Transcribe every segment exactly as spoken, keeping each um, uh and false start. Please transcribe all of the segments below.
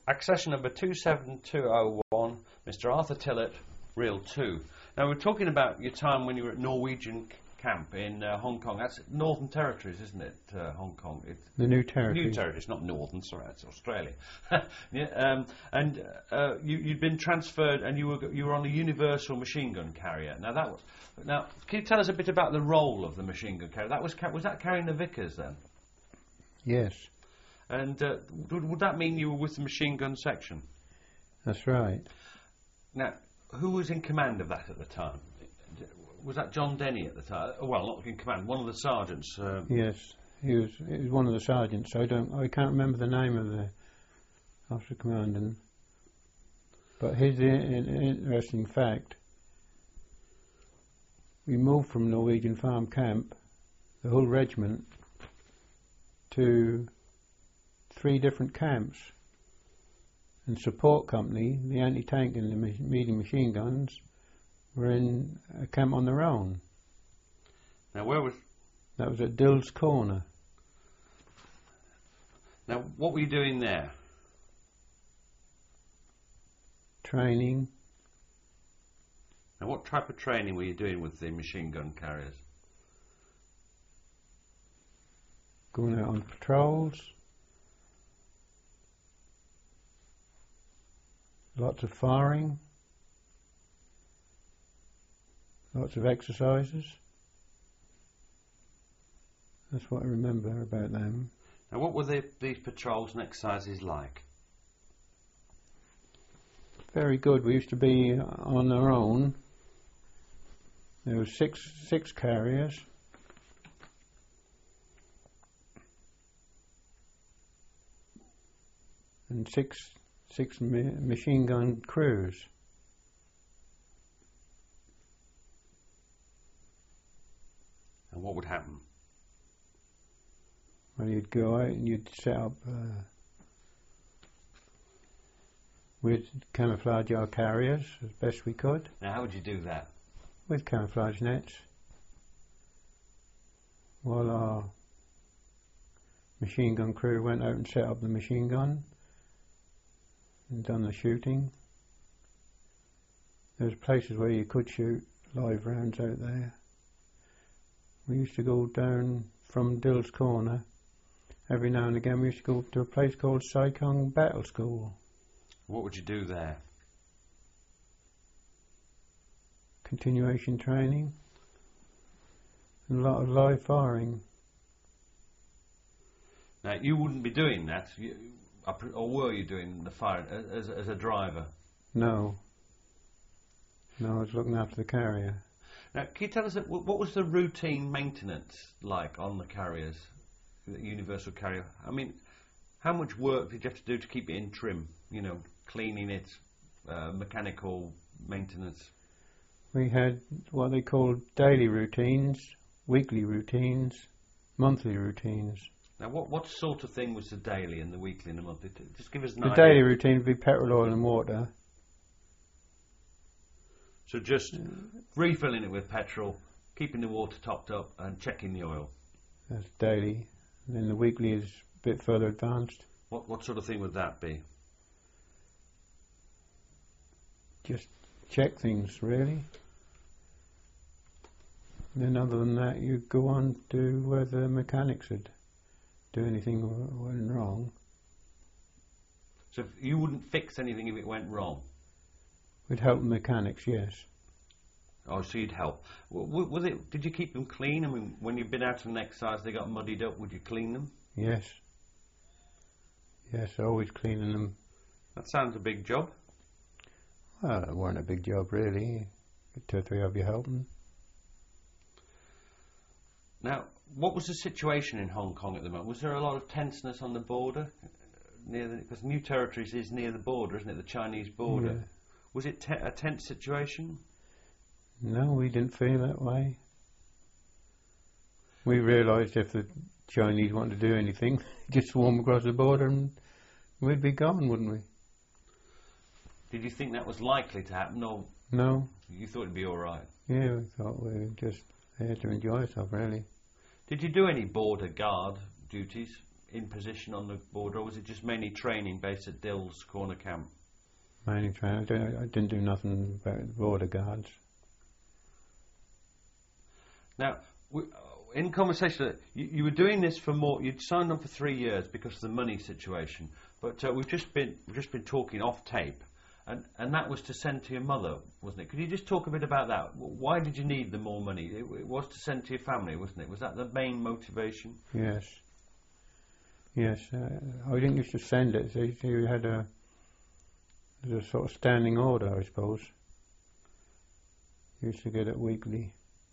Accession number two seven two oh one, Mister Arthur Tillett, Reel two. Now we're talking about your time when you were at Norwegian c- camp in uh, Hong Kong. That's Northern Territories, isn't it, uh, Hong Kong? It's The New Territories. New Territories, not Northern, sorry, that's Australia. yeah, um, and uh, you, you'd been transferred and you were you were on a Universal machine gun carrier. Now that was, now can you tell us a bit about the role of the machine gun carrier? That was, ca- was that carrying the Vickers then? Yes, And uh, would, would that mean you were with the machine gun section? that's right. Now, who was in command of that at the time? Was that John Denny at the time? Well, not in command, one of the sergeants. Uh, Yes, he was. He was one of the sergeants. I don't. I can't remember the name of the officer commanding. But here's the in, interesting fact. We moved from Norwegian Farm Camp, the whole regiment, to three different camps. And support company, the anti-tank and the ma- medium machine guns, were in a camp on their own. now, where was? That was at Dill's Corner. Now, what were you doing there? Training, Now, what type of training were you doing with the machine gun carriers? going out on patrols, lots of firing, lots of exercises. That's what I remember about them. Now, what were the, these patrols and exercises like? Very good. We used to be on our own. There were six six carriers. And six six ma- machine gun crews. And what would happen? Well, you'd go out and you'd set up. Uh, we'd camouflage our carriers as best we could Now, how would you do that? with camouflage nets, while our machine gun crew went out and set up the machine gun and done the shooting. There was places where you could shoot live rounds out there. We used to go down from Dill's Corner. Every now and again we used to go to a place called Sai Kung Battle School. What would you do there? Continuation training and a lot of live firing. Now, you wouldn't be doing that, you, or were you doing the firing as, as a driver? No. No, I was looking after the carrier. Now, can you tell us, what was the routine maintenance like on the carriers, the Universal carrier? I mean, how much work did you have to do to keep it in trim? You know, cleaning it, uh, mechanical maintenance? We had what they called daily routines, weekly routines, monthly routines. Now, what, what sort of thing was the daily and the weekly and the monthly? Just give us an The idea. daily routine would be petrol, oil and water. So just refilling it with petrol, keeping the water topped up and checking the oil. That's daily. And then the weekly is a bit further advanced. What, what sort of thing would that be? Just check things, really. And then other than that, you go on to where the mechanics would do anything w- went wrong. So if you wouldn't fix anything if it went wrong? We'd help the mechanics, yes. Oh, so you'd help. W- w- was it? Did you keep them clean? I mean, when you've been out on an exercise, they got muddied up. Would you clean them? Yes. Yes, always cleaning them. That sounds a big job. Well, it weren't a big job, really. Two or three of you helping. Now, what was the situation in Hong Kong at the moment? Was there a lot of tenseness on the border? Near the, because New Territories is near the border, isn't it? The Chinese border. Yeah. Was it te- a tense situation? No, we didn't feel that way. We realised if the Chinese wanted to do anything, just swarm across the border and we'd be gone, wouldn't we? Did you think that was likely to happen, or No. you thought it'd be all right? Yeah, we thought we were just there to enjoy ourselves, really. Did you do any border guard duties in position on the border, or was it just mainly training based at Dill's Corner Camp? Mainly training. I didn't, I didn't do nothing about the border guards. Now, we, in conversation, you, you were doing this for more. You'd signed on for three years because of the money situation. But uh, we've just been we've just been talking off tape, and and that was to send to your mother, wasn't it? Could you just talk a bit about that? Why did you need the more money? It, it was to send to your family, wasn't it? Was that the main motivation? Yes. Yes. Uh, I didn't used to send it. So you had a, a sort of standing order, I suppose. Used to get it weekly.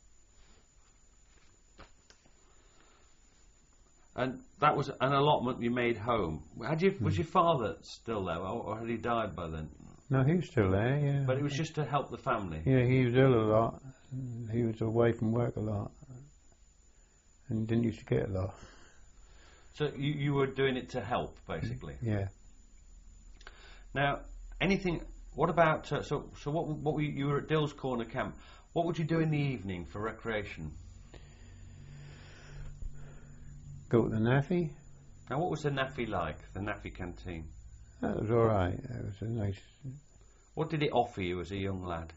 And that was an allotment you made home. Had you, was Mm. your father still there, or, or had he died by then? No, he was still there, yeah. But it was just to help the family. Yeah, he was ill a lot. He was away from work a lot. And he didn't used to get a lot. So you, you were doing it to help, basically. Yeah. Now, anything... What about... Uh, so so what, what were you, you were at Dill's Corner Camp. What would you do in the evening for recreation? Go to the Naffy. Now, what was the Naffy like, the Naffy canteen? That was all right. It was a nice... What did it offer you as a young lad?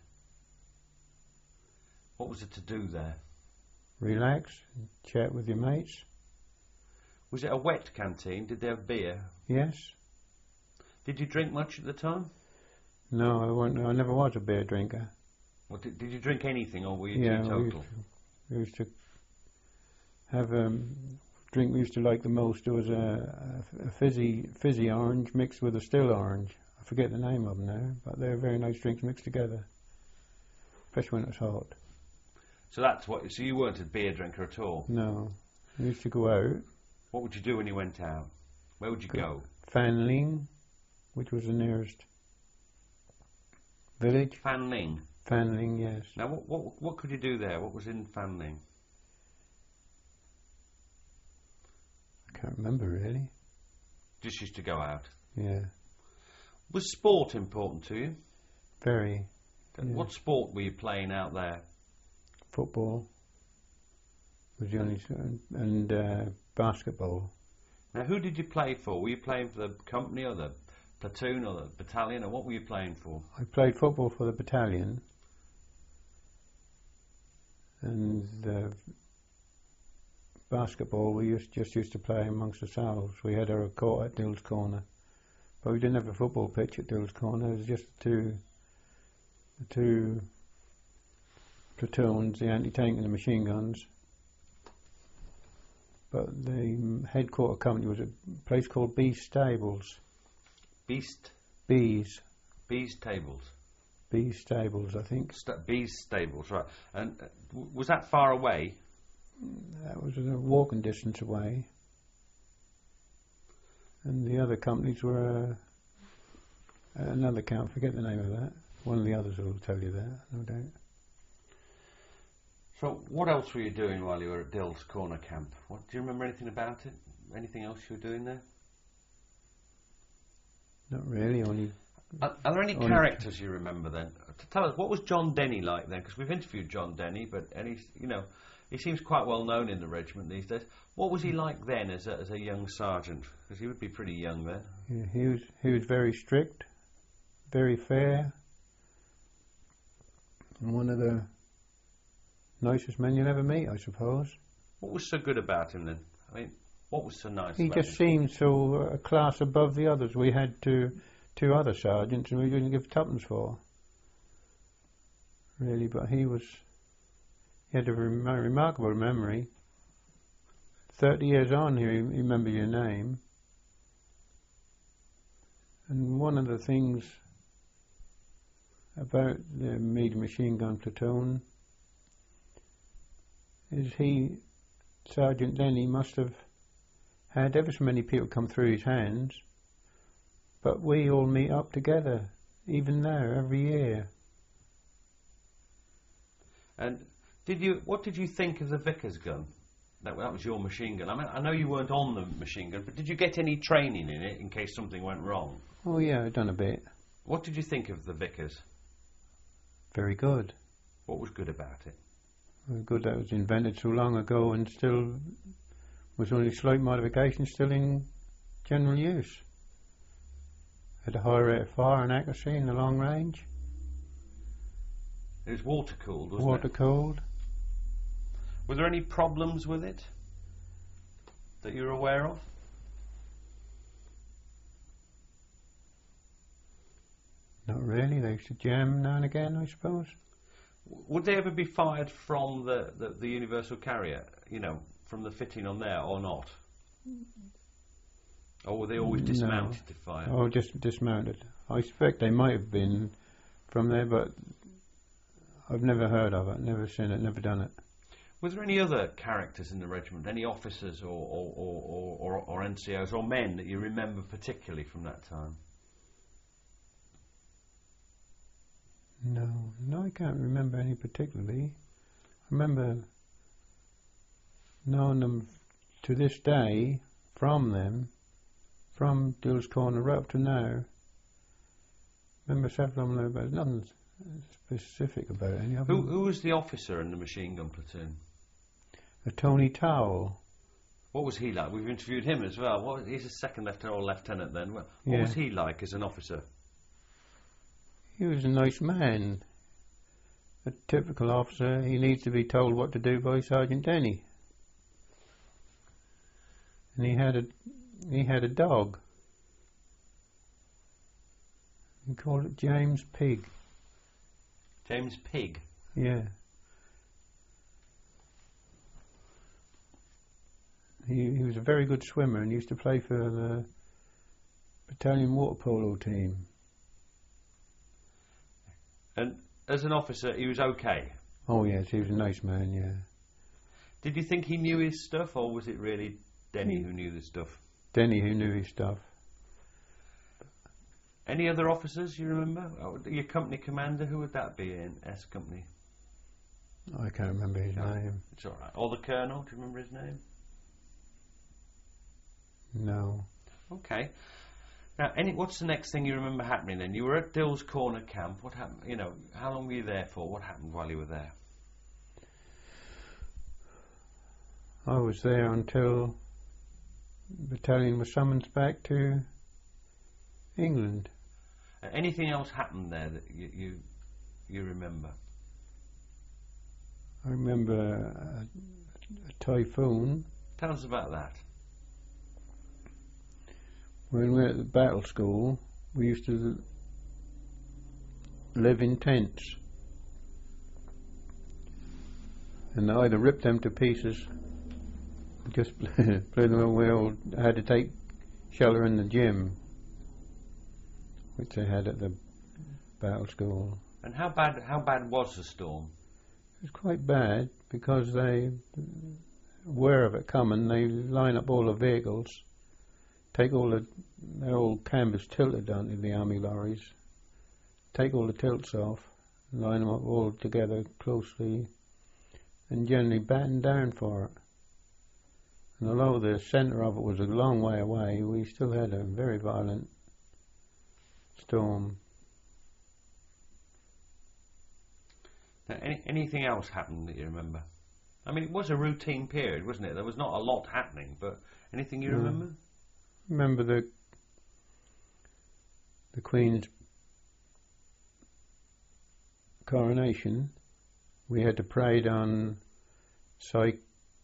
What was it to do there? Relax, chat with your mates. Was it a wet canteen? Did they have beer? Yes. Did you drink much at the time? No, I, wasn't, I never was a beer drinker. Well, did, did you drink anything, or were you Yeah, we teetotal? used, to, we used to have a um, drink we used to like the most. There was a, a, a fizzy fizzy orange mixed with a still orange. I forget the name of them now, but they're very nice drinks mixed together, especially when it's hot. So that's what. So you weren't a beer drinker at all. No, we used to go out. What would you do when you went out? Where would you go? Fanling, which was the nearest village. Fanling. Fanling, yes. Now, what what what could you do there? What was in Fanling? I can't remember really. Just used to go out. Yeah. Was sport important to you? Very. Yeah. What sport were you playing out there? Football was the only, and uh, basketball. Now, who did you play for? Were you playing for the company or the platoon or the battalion, or what were you playing for? I played football for the battalion, and the basketball we used just used to play amongst ourselves. We had our court at Dill's Corner, but we didn't have a football pitch at Dill's Corner. It was just the two, the two platoons, the anti-tank and the machine guns. But the headquarter company was a place called Bees Stables. Beast? Bees. Bees Tables. Bees Stables, I think. St- Bees Stables, right. And uh, w- was that far away? That was a walking distance away. And the other companies were uh, another camp, forget the name of that. One of the others will tell you that, no doubt. So what else were you doing while you were at Dill's Corner Camp? What, do you remember anything about it? Anything else you were doing there? Not really, only... Are, are there any only characters you remember then? To tell us, what was John Denny like then? Because we've interviewed John Denny, but and he's, you know, he seems quite well known in the regiment these days. What was he like then as a, as a young sergeant? Because he would be pretty young then. Yeah, he was he was very strict, very fair, and one of the nicest men you'll ever meet, I suppose. What was so good about him then? I mean, what was so nice He about just him? seemed so uh, a class above the others. We had two, two other sergeants and we didn't give tuppence for. Really, but he was... He had a rem- remarkable memory. Thirty years on, he remembered your name. And one of the things about the medium machine gun platoon is he, Sergeant Denny, must have had ever so many people come through his hands, but we all meet up together, even now, every year. And did you? What did you think of the Vickers gun? That, that was your machine gun. I mean, I know you weren't on the machine gun, but did you get any training in it in case something went wrong? Oh yeah, I've done a bit. What did you think of the Vickers? Very good. What was good about it? Very good that was invented so long ago and still Was only slight modifications still in general use. Had a high rate of fire and accuracy in the long range. It was water cooled, wasn't Water it? cooled. Were there any problems with it that you're aware of? Not really. They used to jam now and again, I suppose. W- Would they ever be fired from the, the, the universal carrier, you know, from the fitting on there or not? Or were they always No. dismounted to fire? Oh, just dismounted. I expect they might have been from there, but I've never heard of it, never seen it, never done it. Was there any other characters in the regiment, any officers or, or, or, or, or N C Os or men that you remember particularly from that time? No, no, I can't remember any particularly. I remember knowing them to this day from them, from Dill's Corner right up to now. Remember several of them, but there's nothing specific about any of Who, them. who was the officer in the machine gun platoon? A Tony Towell. What was he like? We've interviewed him as well. What, he's a second lieutenant or lieutenant then. What, what Yeah. was he like as an officer? He was a nice man. A typical officer. He needs to be told what to do by Sergeant Denny. And he had a he had a dog. He called it James Pig. James Pig. Yeah. He he was a very good swimmer and used to play for the battalion water polo team. And as an officer, he was okay. Oh yes, he was a nice man. Yeah. Did you think he knew his stuff, or was it really Denny who knew the stuff? Denny, who knew his stuff. Any other officers you remember? Oh, your company commander, who would that be in S Company? I can't remember his No. name. It's all right. Or the colonel? Do you remember his name? No. Okay. Now, any, what's the next thing you remember happening then? You were at Dill's Corner camp. What happened? You know, how long were you there for? What happened while you were there? I was there until the battalion was summoned back to England. Uh, anything else happened there that you you, you remember? I remember a, a typhoon Tell us about that. when we were at the battle school. We used to live in tents, and I either ripped them to pieces, just blew them away, or had to take shelter in the gym, which they had at the battle school. And how bad how bad was the storm? It was quite bad because they, aware of it coming, they line up all the vehicles, take all the, their old canvas tilted onto the army lorries, take all the tilts off, line them up all together closely, and generally batten down for it. And although the centre of it was a long way away, we still had a very violent storm. Now, any, anything else happened that you remember? I mean, it was a routine period, wasn't it? There was not a lot happening, but anything you No. remember? Remember the the Queen's coronation? We had to parade on Sai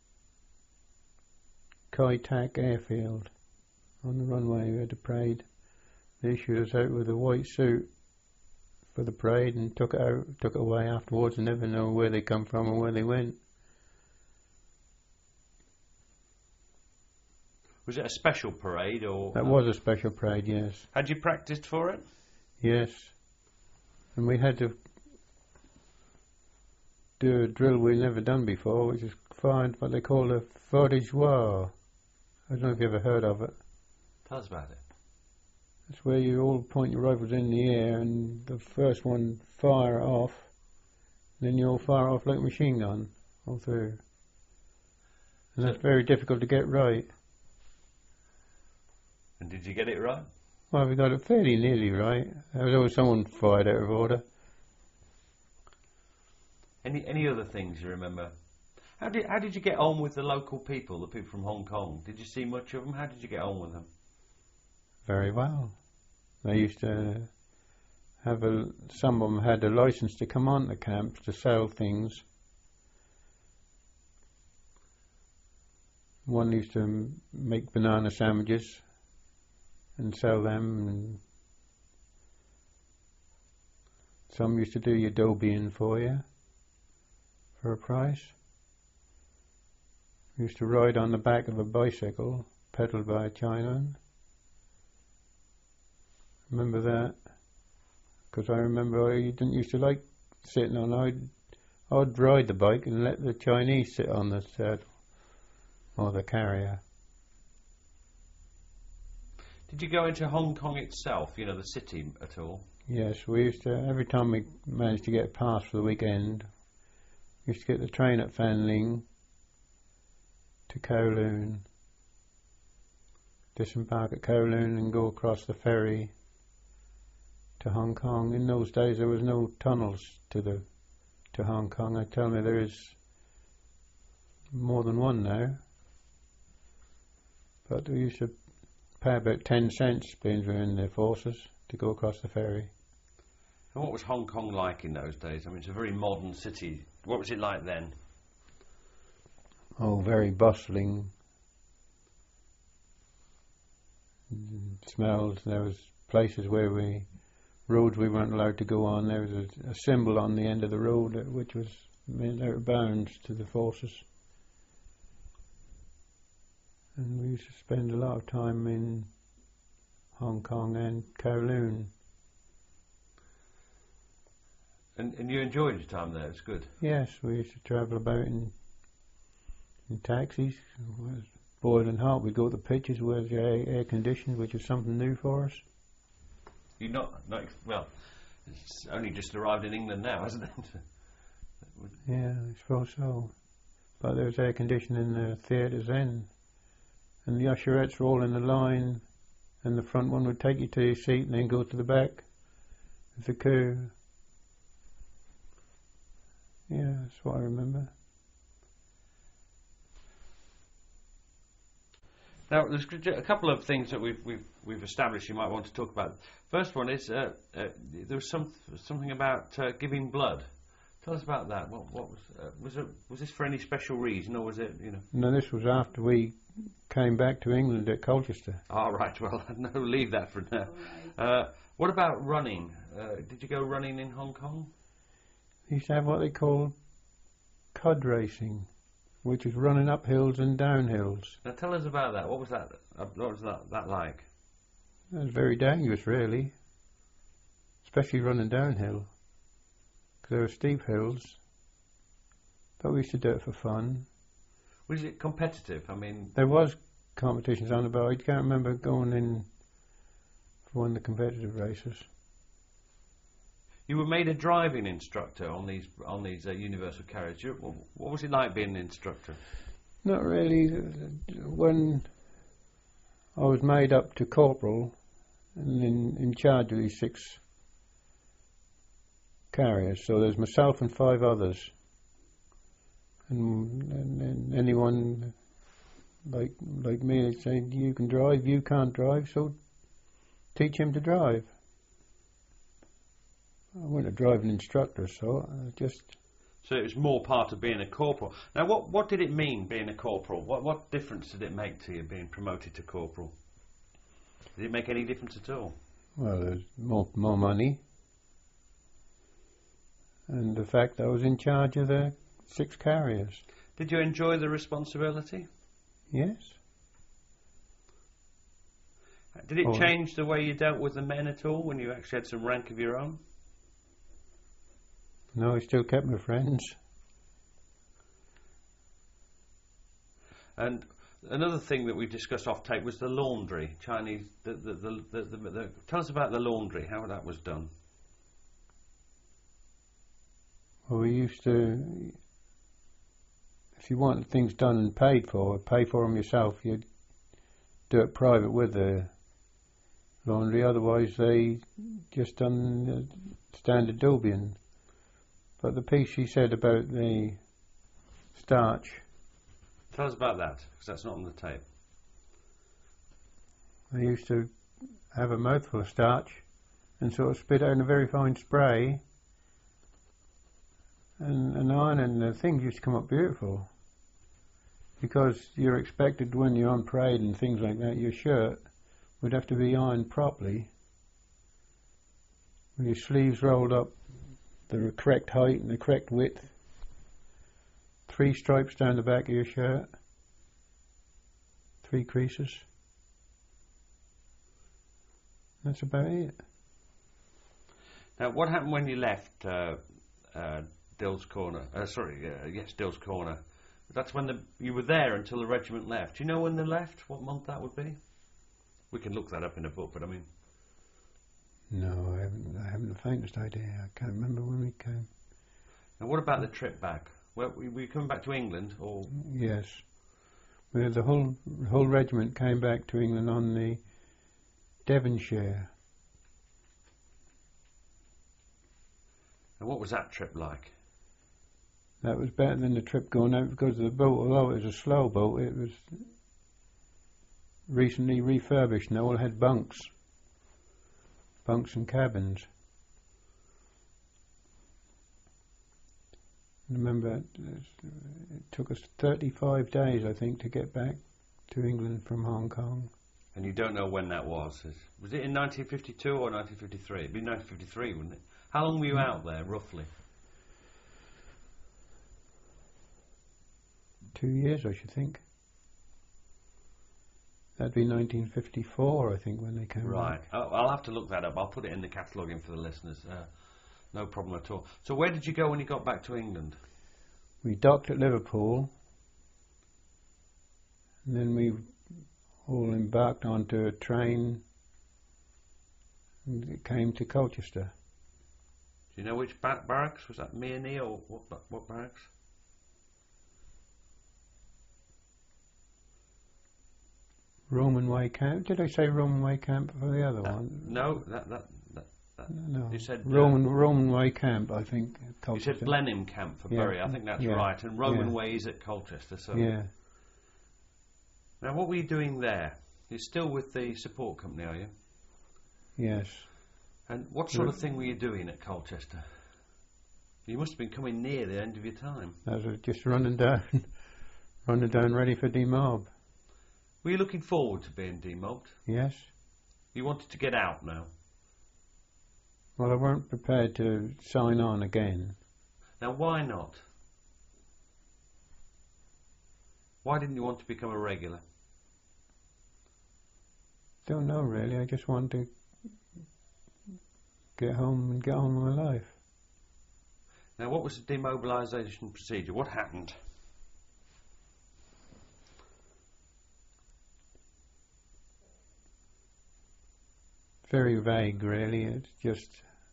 Kai Tak Airfield on the runway. We had to parade. They issued us out with a white suit for the parade and took it out, took it away afterwards, and never know where they come from or where they went. Was it a special parade or? That was a special parade, yes. Had you practiced for it? Yes. And we had to do a drill we'd never done before, which is find what they call a feu de joie. I don't know if you ever heard of it. Tell us about it. It's where you all point your rifles in the air and the first one fire it off, then you all fire off like a machine gun all through. And that's very difficult to get right. And did you get it right? Well, we got it fairly nearly right. There was always someone fired out of order. Any any other things you remember? How did how did you get on with the local people, the people from Hong Kong? Did you see much of them? How did you get on with them? Very well. They used to have a, some of them had a license to come on to camps to sell things. One used to make banana sandwiches and sell them, and some used to do your Dobian for you for a price. Used to ride on the back of a bicycle pedalled by a Chinaman. Remember that? Because I remember I didn't used to like sitting on. I'd I'd ride the bike and let the Chinese sit on the saddle or the carrier. Did you go into Hong Kong itself, you know, the city at all? Yes, we used to, every time we managed to get a pass for the weekend, we used to get the train at Fanling to Kowloon, disembark at Kowloon and go across the ferry to Hong Kong. In those days there was no tunnels to the to Hong Kong. I tell me there is more than one now. But we used to pay about ten cents being we were in the forces to go across the ferry. And what was Hong Kong like in those days? I mean, it's a very modern city. What was it like then? Oh, very bustling. Mm, smells. There was places where we, roads we weren't allowed to go on. There was a, a symbol on the end of the road uh, which was made out of bounds to the forces. And we used to spend a lot of time in Hong Kong and Kowloon. And, and you enjoyed your time there, it's good? Yes, we used to travel about in in taxis. It was boiling hot. We'd go to the pitches where the air, air conditioned, which is something new for us. You not, not well, it's only just arrived in England now, hasn't it? Yeah, I suppose so. But there was air conditioning in the theatres then. And the usherettes were all in the line, and the front one would take you to your seat and then go to the back of the queue. Yeah, that's what I remember. Now, there's a couple of things that we've we've we've established you might want to talk about. First one is uh, uh, there was some something about uh, giving blood. Tell us about that. What what was uh, was it? Was this for any special reason, or was it, you know? No, this was after we came back to England at Colchester. All right. Well, no, leave that for now. Uh, what about running? Uh, did you go running in Hong Kong? He used to have what they call cod racing, which is running up hills and down hills. Now tell us about that. What was that? Uh, what was that, that like? It was very dangerous, really, especially running downhill, because there were steep hills. But we used to do it for fun. Was it competitive? I mean, there was competitions on the boat. I can't remember going in for one of the competitive races. You were made a driving instructor on these on these uh, universal carriers. You, what was it like being an instructor? Not really. When I was made up to corporal and in, in charge of these six carriers, so there's myself and five others, and, and, and anyone like like me, they'd say, you can drive, you can't drive, so teach him to drive. I wasn't a driving instructor, so I just... So it was more part of being a corporal. Now, what what did it mean, being a corporal? What what difference did it make to you, being promoted to corporal? Did it make any difference at all? Well, there's more, more money. And the fact that I was in charge of the six carriers. Did you enjoy the responsibility? Yes. Did it oh. change the way you dealt with the men at all, when you actually had some rank of your own? No, I still kept my friends. And another thing that we discussed off tape was the laundry. Chinese. The, the, the, the, the, the, tell us about the laundry, how that was done. Well, we used to, if you wanted things done and paid for, pay for them yourself, you'd do it private with the laundry. Otherwise, they just done the standard Dobian. But the piece she said about the starch. Tell us about that, because that's not on the tape. I used to have a mouthful of starch and sort of spit out in a very fine spray, and, and iron, and the things used to come up beautiful. Because you're expected when you're on parade and things like that, your shirt would have to be ironed properly, with your sleeves rolled up the correct height and the correct width, three stripes down the back of your shirt, three creases. That's about it. Now, what happened when you left uh, uh, Dill's Corner? Uh, sorry, uh, yes, Dill's Corner. That's when the, you were there until the regiment left. Do you know when they left? What month that would be? We can look that up in a book, but I mean... No, I haven't, I haven't the faintest idea. I can't remember when we came. Now, what about the trip back? Well, we, we coming back to England, or...? Yes. Well, the whole, the whole regiment came back to England on the Devonshire. And what was that trip like? That was better than the trip going out because the boat, although it was a slow boat, it was recently refurbished and they all had bunks. Bunks and cabins. I remember it, it took us thirty-five days, I think, to get back to England from Hong Kong. And you don't know when that was? Was it in nineteen fifty-two or nineteen fifty-three? It'd be nineteen fifty-three, wouldn't it? How long were you out there, roughly? Two years, I should think. That'd be nineteen fifty-four, I think, when they came right. back. Right. I'll have to look that up. I'll put it in the cataloguing for the listeners. Uh, no problem at all. So where did you go when you got back to England? We docked at Liverpool, and then we all embarked onto a train and it came to Colchester. Do you know which bar barracks? Was that Mearney or what, what barracks? Roman Way Camp. Did I say Roman Way Camp for the other Uh, one? no, that that, that, that No. You said Roman uh, Roman Way Camp, I think. You Colchester. said Blenheim Camp for Yeah. Bury. I think that's Yeah. right. And Roman Yeah. Way is at Colchester. So Yeah. now, what were you doing there? You're still with the support company, are you? Yes. And what sort of thing were you doing at Colchester? You must have been coming near the end of your time. I was just running down, running down, ready for demob. Were you looking forward to being demobbed? Yes. You wanted to get out now. Well, I weren't prepared to sign on again. Now, why not? Why didn't you want to become a regular? Don't know really. I just wanted to get home and get on with my life. Now, what was the demobilisation procedure? What happened? Very vague, really. It's just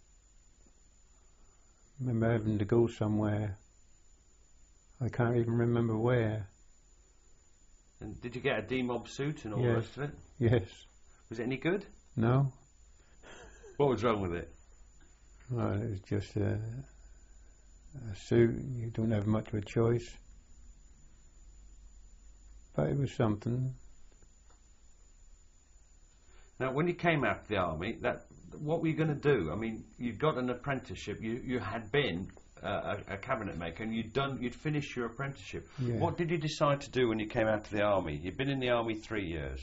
I remember having to go somewhere. I can't even remember where. And did you get a demob suit and all Yes. the rest of it? Yes. Was it any good? No. What was wrong with it? Well, it was just a, a suit. You don't have much of a choice. But it was something. Now, when you came out of the army, that what were you going to do? I mean, you'd got an apprenticeship. You you had been uh, a, a cabinet maker, and you'd done you'd finished your apprenticeship. Yeah. What did you decide to do when you came out of the army? You'd been in the army three years.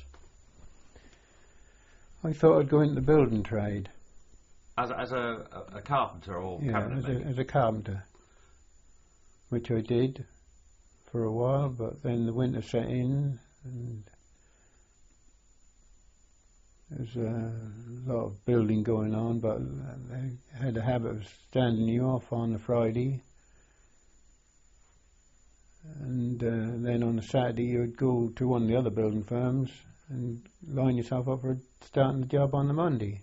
I thought I'd go into the building trade. As a, as a, a carpenter or Yeah, cabinet as maker. a, as a carpenter, which I did for a while, but then the winter set in and there's a lot of building going on, but they had a habit of standing you off on the Friday, and uh, then on the Saturday you'd go to one of the other building firms and line yourself up for starting the job on the Monday.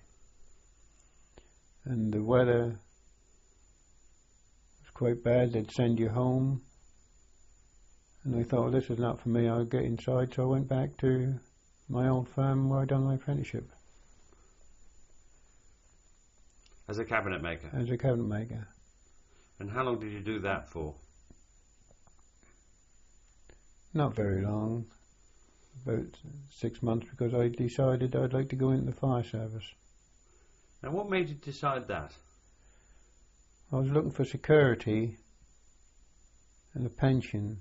And the weather was quite bad. They'd send you home. And I thought, well, this is not for me. I'll get inside. So I went back to my old firm where I'd done my apprenticeship. As a cabinet maker. As a cabinet maker. And how long did you do that for? Not very long, about six months, because I decided I'd like to go into the fire service. Now, what made you decide that? I was looking for security and a pension,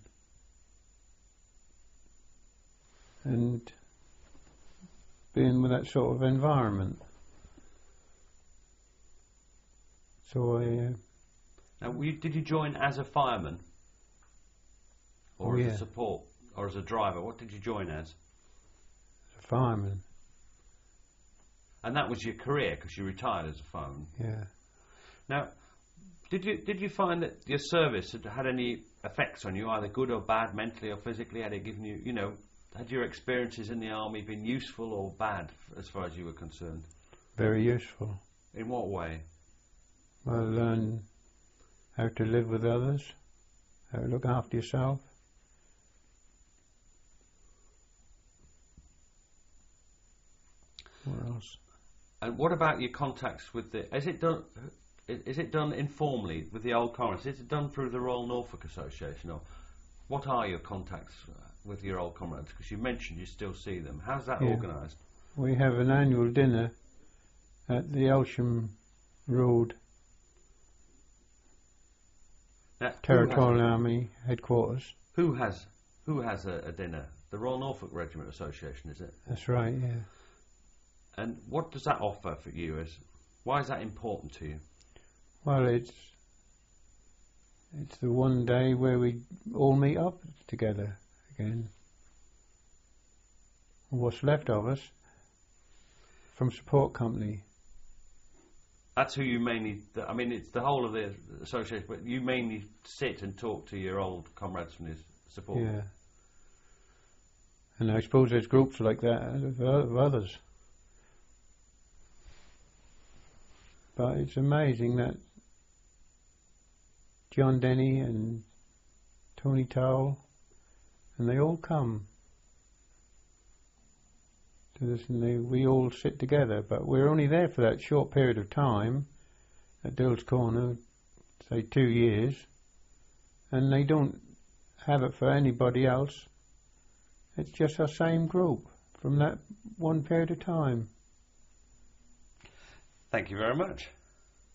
and being with that sort of environment. So I... Uh, now, were you, did you join as a fireman? Or oh, as yeah. a support? Or as a driver? What did you join as? As a fireman. And that was your career, because you retired as a fireman? Yeah. Now, did you did you find that your service had had any effects on you, either good or bad, mentally or physically? Had it given you, you know, had your experiences in the army been useful or bad, as far as you were concerned? Very useful. In what way? I learned how to live with others, how to look after yourself. What else? And what about your contacts with the... Is it done... Is it done informally with the old comrades? Is it done through the Royal Norfolk Association, or what are your contacts with your old comrades? Because you mentioned you still see them. How's that Yeah. organised? We have an annual dinner at the Elsham Road Now, Territorial who has, Army headquarters. who has who has a, a dinner? The Royal Norfolk Regiment Association, is it? That's right, yeah. And what does that offer for you? As why is that important to you? Well, it's it's the one day where we all meet up together again. What's left of us from support company. That's who you mainly... Th- I mean, it's the whole of the association, but you mainly sit and talk to your old comrades from the support. Yeah. And I suppose there's groups like that of, of others. But it's amazing that John Denny and Tony Towell, and they all come to this, and they, we all sit together, but we're only there for that short period of time at Dill's Corner, say two years, and they don't have it for anybody else. It's just our same group from that one period of time. Thank you very much.